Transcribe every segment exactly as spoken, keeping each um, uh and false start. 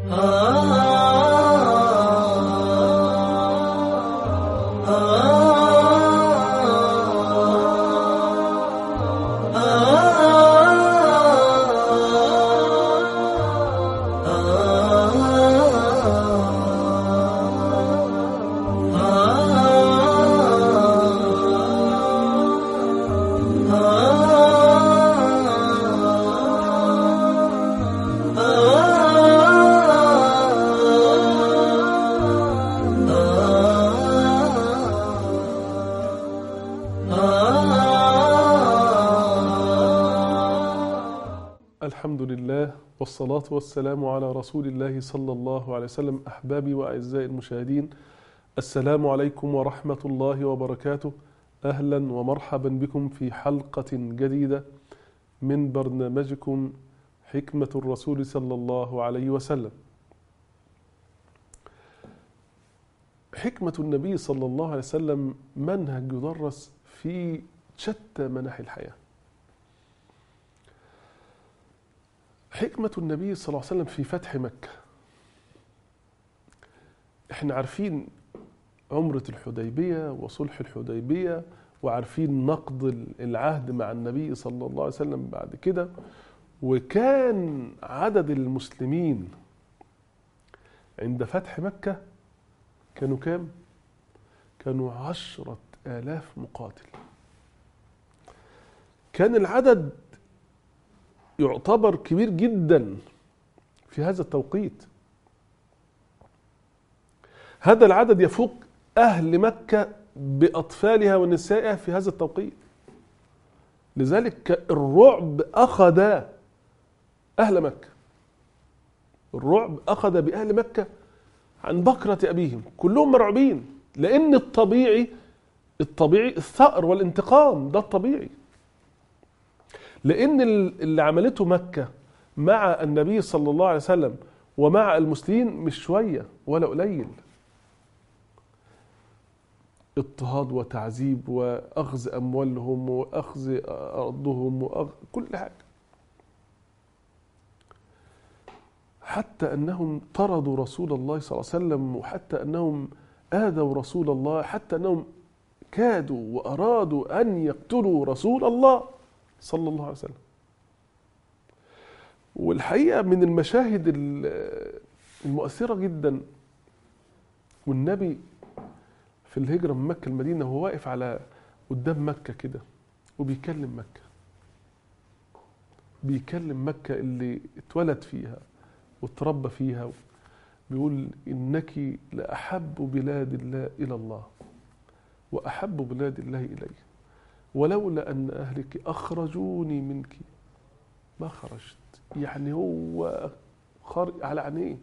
الحمد لله والصلاة والسلام على رسول الله صلى الله عليه وسلم. أحبابي وأعزائي المشاهدين، السلام عليكم ورحمة الله وبركاته. أهلا ومرحبا بكم في حلقة جديدة من برنامجكم حكمة الرسول صلى الله عليه وسلم. حكمة النبي صلى الله عليه وسلم منهج يدرس في شتى مناحي الحياة. حكمة النبي صلى الله عليه وسلم في فتح مكة. احنا عارفين عمرة الحديبية وصلح الحديبية، وعارفين نقض العهد مع النبي صلى الله عليه وسلم بعد كده. وكان عدد المسلمين عند فتح مكة كانوا كام؟ كانوا عشرة آلاف مقاتل. كان العدد يعتبر كبير جدا في هذا التوقيت. هذا العدد يفوق أهل مكة بأطفالها ونسائها في هذا التوقيت. لذلك الرعب أخذ أهل مكة، الرعب أخذ بأهل مكة عن بكرة أبيهم، كلهم مرعوبين، لأن الطبيعي الطبيعي الثأر والانتقام، ده الطبيعي. لأن اللي عملته مكة مع النبي صلى الله عليه وسلم ومع المسلمين مش شوية ولا قليل، اضطهاد وتعذيب وأخذ أموالهم وأخذ أرضهم وأخذ كل حاجة، حتى أنهم طردوا رسول الله صلى الله عليه وسلم، وحتى أنهم آذوا رسول الله، حتى أنهم كادوا وأرادوا أن يقتلوا رسول الله صلى الله عليه وسلم. والحقيقة من المشاهد المؤثرة جدا، والنبي في الهجرة من مكة المدينة وهو واقف على قدام مكة كده وبيكلم مكة، بيكلم مكة اللي اتولد فيها واتربى فيها، بيقول إنك لأحب بلاد الله إلى الله وأحب بلاد الله إلي، ولولا أن أهلك أخرجوني منك ما خرجت. يعني هو خارج على عينيه.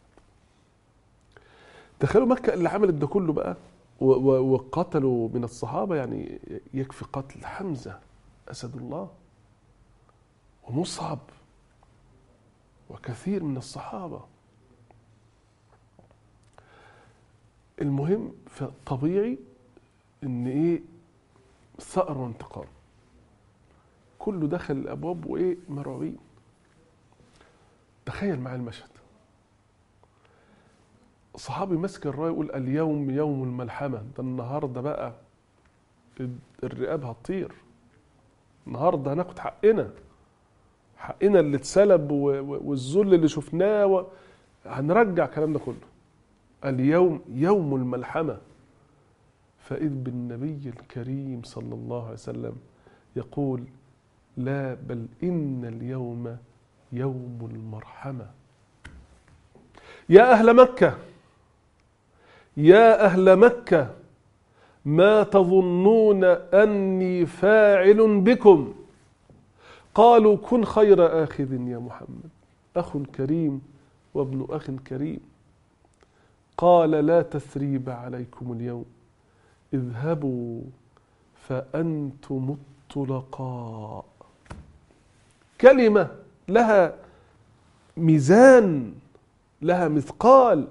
تخيلوا مكة اللي عملت ده كله بقى، وقتلوا من الصحابة، يعني يكفي قتل حمزة أسد الله ومصعب وكثير من الصحابة. المهم فطبيعي ان ايه، ثأر وانتقام، كله دخل الابواب وايه، مرعوبين. تخيل معي المشهد، صحابي مسك الرايه يقول اليوم يوم الملحمه، ده النهارده بقى الرقاب هتطير، النهارده هناخد حقنا، حقنا اللي اتسلب والذل اللي شفناه، هنرجع الكلام ده كله. اليوم يوم الملحمه. فإذ بالنبي الكريم صلى الله عليه وسلم يقول لا بل إن اليوم يوم المرحمة. يا أهل مكة، يا أهل مكة، ما تظنون أني فاعل بكم؟ قالوا كن خير آخذ يا محمد، أخ كريم وابن أخ كريم. قال لا تثريب عليكم اليوم، اذهبوا فأنتم الطلقاء. كلمة لها ميزان، لها مثقال.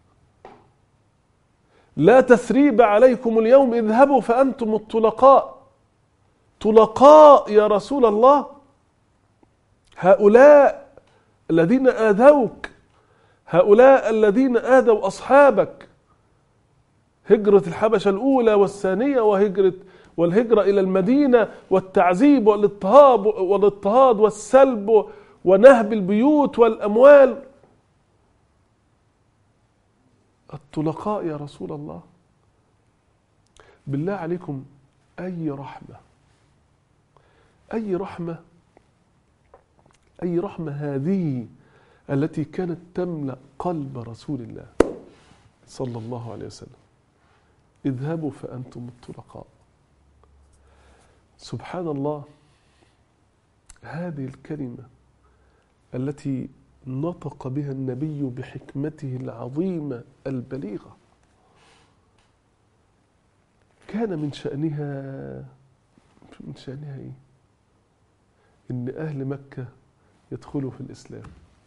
لا تثريب عليكم اليوم، اذهبوا فأنتم الطلقاء. طلقاء يا رسول الله، هؤلاء الذين آذوك، هؤلاء الذين آذوا أصحابك، هجرة الحبشة الأولى والثانية وهجرة والهجرة إلى المدينة والتعذيب والاضطهاد والاضطهاد والسلب ونهب البيوت والأموال. الطلقاء يا رسول الله، بالله عليكم أي رحمة، أي رحمة، أي رحمة هذه التي كانت تملأ قلب رسول الله صلى الله عليه وسلم. اذهبوا فأنتم الطلقاء. سبحان الله، هذه الكلمة التي نطق بها النبي بحكمته العظيمة البليغة كان من شأنها من شأنها إيه؟ إن أهل مكة يدخلوا في الإسلام.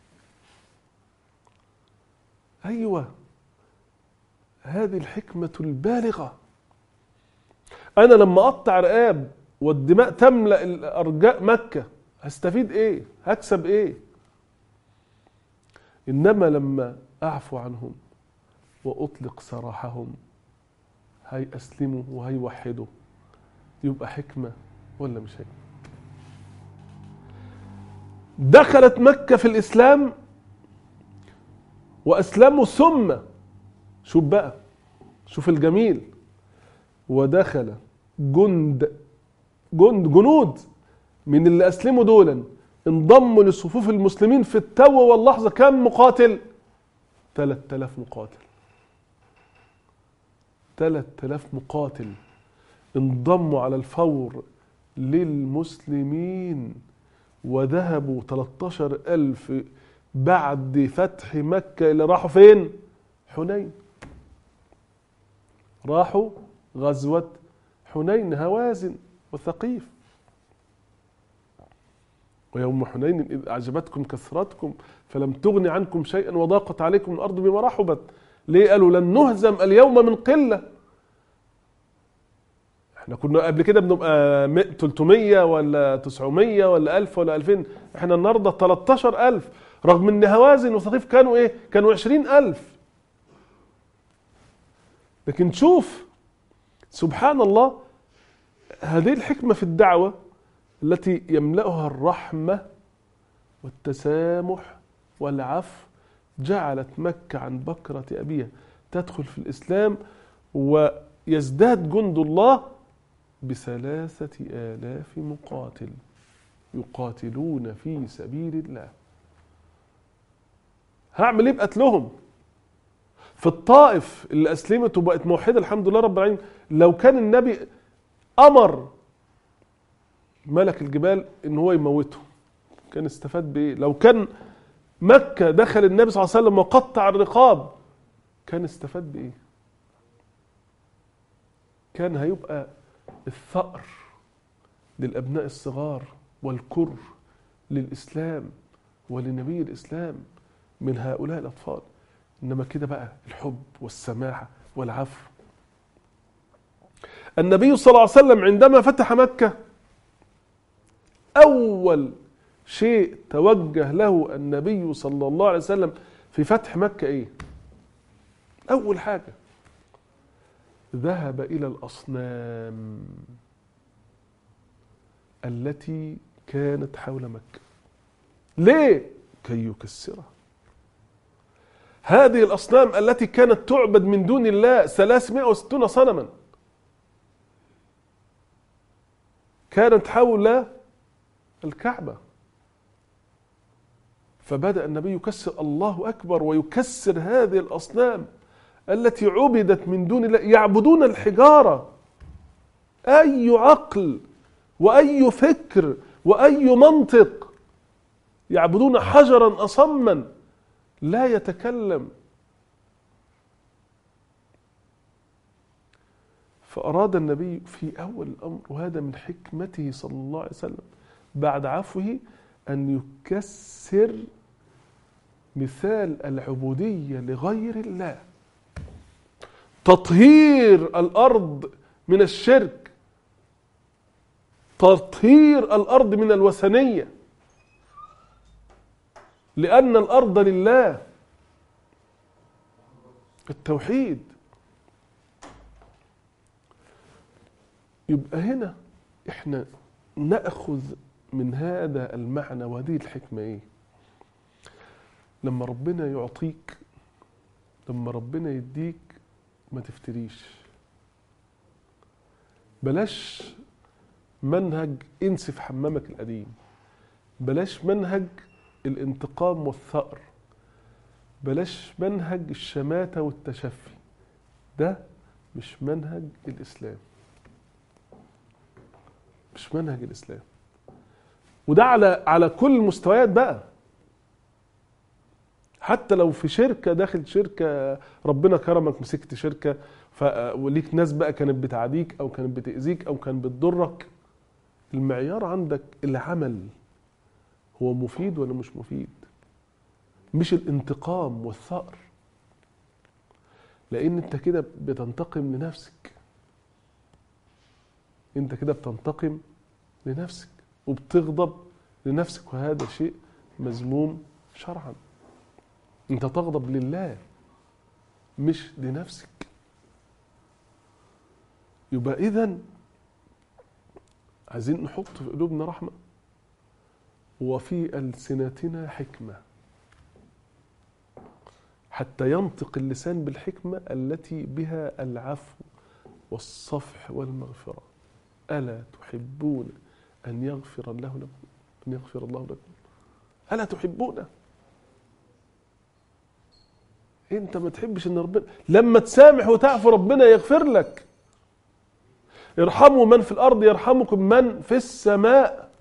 أيوة، هذه الحكمة البالغة. أنا لما أقطع رقاب والدماء تملأ أرجاء مكة هستفيد إيه؟ هكسب إيه؟ إنما لما أعفو عنهم وأطلق سراحهم هيأسلموا وهيوحدوا، يبقى حكمة ولا مش حكمة؟ دخلت مكة في الإسلام وأسلموا، ثم شوف بقى، شوف الجميل، ودخل جند جند جنود من اللي أسلموا دولا انضموا لصفوف المسلمين في التو واللحظة. كم مقاتل؟ ثلاثة آلاف مقاتل. ثلاثة آلاف مقاتل انضموا على الفور للمسلمين، وذهبوا ثلاثة عشر ألف بعد فتح مكة. اللي راحوا فين؟ حنين. راحوا غزوة حنين، هوازن وثقيف. ويوم حنين إذ أعجبتكم كثرتكم فلم تغن عنكم شيئا وضاقت عليكم الأرض بما رحبت. ليه قالوا لن نهزم اليوم من قلة؟ احنا كنا قبل كده بنبقى ثلاثمية ولا تسعمية ولا ألف ولا ألفين، احنا النهارده ثلاثة عشر ألف، رغم ان هوازن وثقيف كانوا ايه؟ كانوا عشرين ألف. لكن شوف سبحان الله، هذه الحكمة في الدعوة التي يملأها الرحمة والتسامح والعفو جعلت مكة عن بكرة أبيها تدخل في الإسلام، ويزداد جند الله بثلاثة آلاف مقاتل يقاتلون في سبيل الله. هعمل ايه بقتلهم؟ في الطائف اللي أسلمت وبقت موحدة الحمد لله رب العالمين، لو كان النبي أمر ملك الجبال إن هو يموته كان استفاد بإيه؟ لو كان مكة دخل النبي صلى الله عليه وسلم وقطع الرقاب كان استفاد بإيه؟ كان هيبقى الثأر للأبناء الصغار والكر للإسلام ولنبي الإسلام من هؤلاء الأطفال. إنما كده بقى الحب والسماحة والعفو. النبي صلى الله عليه وسلم عندما فتح مكة أول شيء توجه له النبي صلى الله عليه وسلم في فتح مكة إيه؟ أول حاجة ذهب إلى الأصنام التي كانت حول مكة. ليه؟ كي يكسرها. هذه الأصنام التي كانت تعبد من دون الله ثلاثمائة وستين صنما كانت حول الكعبة. فبدأ النبي يكسر، الله أكبر، ويكسر هذه الأصنام التي عبدت من دون الله. يعبدون الحجارة. أي عقل وأي فكر وأي منطق؟ يعبدون حجرا أصما لا يتكلم. فأراد النبي في أول الأمر، وهذا من حكمته صلى الله عليه وسلم بعد عفوه، أن يكسر مثال العبودية لغير الله، تطهير الأرض من الشرك، تطهير الأرض من الوثنية، لأن الأرض لله التوحيد. يبقى هنا احنا نأخذ من هذا المعنى وهذه الحكمة ايه؟ لما ربنا يعطيك، لما ربنا يديك، ما تفتريش. بلاش منهج انسف حمامك القديم، بلاش منهج الانتقام والثأر، بلاش منهج الشماتة والتشفي. ده مش منهج الإسلام، مش منهج الإسلام. وده على على كل المستويات بقى. حتى لو في شركة، داخل شركة ربنا كرمك مسكت شركة وليك ناس بقى كانت بتعاديك أو كانت بتأذيك أو كانت بتضرك، المعيار عندك العمل، هو مفيد ولا مش مفيد؟ مش الانتقام والثأر، لأن أنت كده بتنتقم لنفسك. أنت كده بتنتقم لنفسك وبتغضب لنفسك، وهذا شيء مذموم شرعا. أنت تغضب لله مش لنفسك. يبقى إذن عايزين نحط في قلوبنا رحمة وفي ألسنتنا حكمة، حتى ينطق اللسان بالحكمة التي بها العفو والصفح والمغفرة. ألا تحبون أن يغفر الله لكم أن يغفر الله لكم ألا تحبون؟ أنت ما تحبش أن ربنا لما تسامح وتعفو ربنا يغفر لك. ارحموا من في الأرض يرحمكم من في السماء.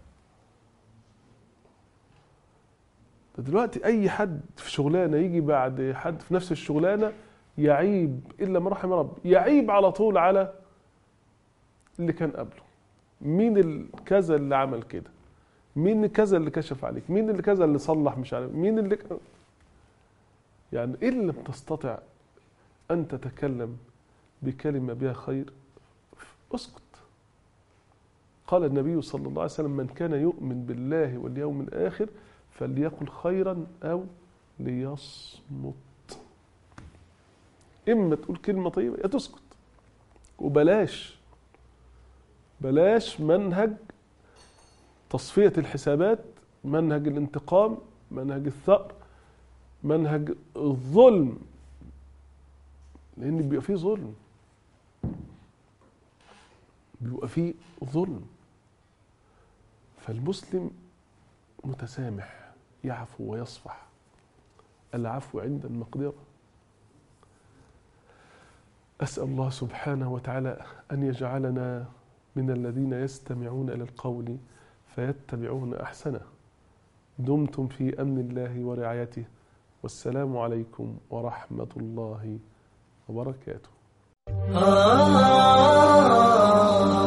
دلوقتي أي حد في شغلانة يجي بعد حد في نفس الشغلانة يعيب، إلا ما رحم رب، يعيب على طول على اللي كان قبله. مين الكذا اللي عمل كده، مين كذا اللي كشف عليك، مين اللي كذا اللي صلح مش عارف مين اللي ك... يعني إن لم تستطع أن تتكلم بكلمة بها خير اسكت. قال النبي صلى الله عليه وسلم: من كان يؤمن بالله واليوم الآخر فليقل خيرا أو ليصمت. إما تقول كلمة طيبة يا تسكت. وبلاش بلاش منهج تصفية الحسابات، منهج الانتقام، منهج الثأر، منهج الظلم، لأن بيبقى فيه ظلم، بيبقى فيه ظلم. فالمسلم متسامح، يعفو ويصفح. العفو عند المقدرة. أسأل الله سبحانه وتعالى أن يجعلنا من الذين يستمعون إلى القول فيتبعون أحسنه. دمتم في أمن الله ورعايته، والسلام عليكم ورحمة الله وبركاته.